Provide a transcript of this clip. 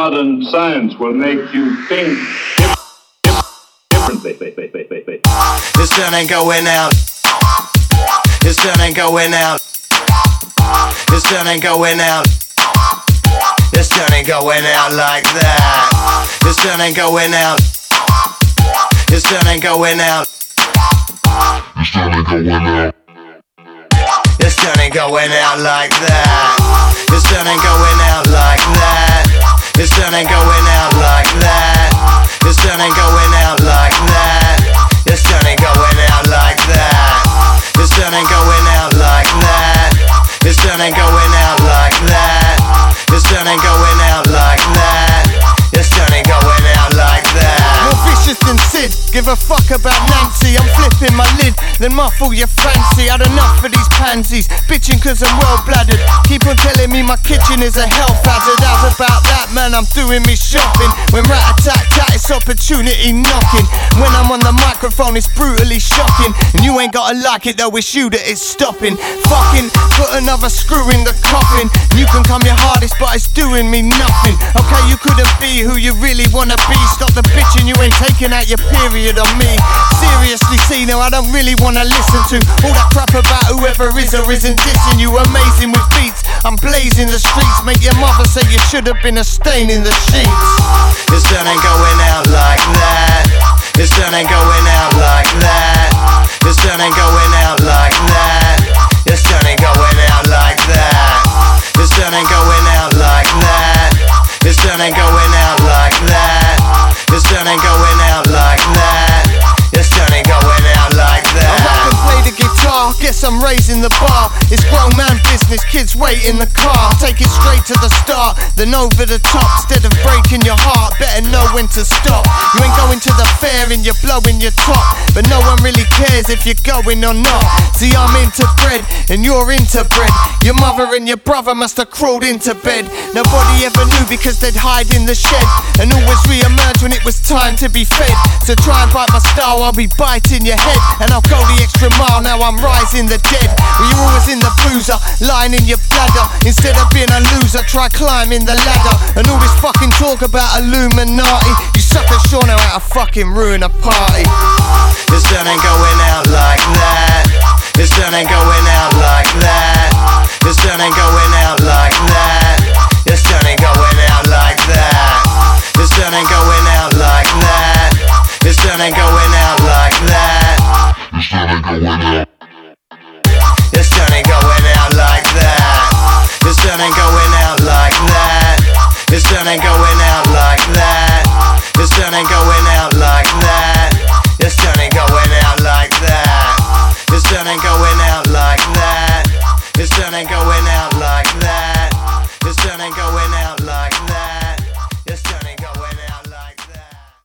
modern science will make you think differently. This sun ain't going out. This sun ain't going out. This sun ain't going out. This sun ain't going out like that. This sun ain't going out. This sun ain't going out. This sun ain't going out. This sun ain't going out like that. This sun ain't going out like that. This sun ain't going out like that. This sun ain't going out like that. This sun ain't going out like that. This sun ain't going out like that. This sun ain't going out like that. This sun ain't going out like that. This sun ain't going out like that. More vicious than Sid, give a fuck about Nancy. I'm flipping my lid, then muffle your fancy. Had enough of these pansies, bitching cause I'm well bladdered. Keep on telling me my kitchen is a health hazard. How's about that, man? I'm doing me shopping. When rat-a-tat-tat, it's opportunity knocking. When I'm on the microphone, it's brutally shocking. And you ain't gotta like it though, it's you that it's stopping. Fucking put another screw in the coffin. You can come your hardest, but it's doing me nothing. Okay, you couldn't be who you really wanna be. Stop the bitching, you ain't taking out your period on me. Seriously, see, now I don't really wanna listen to all that crap about whoever is or isn't dissing you. Amazing with beats, I'm blazing the streets. Make your mother say you should have been a stain in the sheets. This sun ain't going out like that. This sun ain't going out like that. This sun ain't going out like that. This sun ain't going out like that. This sun ain't going out like that. This sun ain't going out like that. This sun ain't going out like that. This sun ain't going out like that. I rap and play the guitar, guess I'm raising the bar. It's grown man business, kids wait in the car. Take it straight to the start, then over the top. Instead of breaking your heart, better know when to stop. You ain't going to the fair and you're blowing your top, but no one really cares if you're going or not. See, I'm into bread and you're into bread. Your mother and your brother must have crawled into bed. Nobody ever knew because they'd hide in the shed and always re-emerge when it was time to be fed. So try and bite my style, I'll be biting your head. And I'll go the extra mile, now I'm rising the dead. Well, you're always in the boozer, lying in your bladder. Instead of being a loser, try climbing the ladder. And all this fucking talk about Illuminati, you suckers sure know how to fucking ruin a party. This sun ain't going out like that. This sun ain't going out like that. This sun ain't going out like that. This sun ain't going out like that. This sun ain't going out like that. This sun ain't going out like that. This sun ain't going out. This sun ain't going out like that. This sun ain't going out like that. This sun ain't going out like that. This sun ain't going out like that. This sun ain't going out like that. This sun ain't going out like that. This sun ain't going out like that.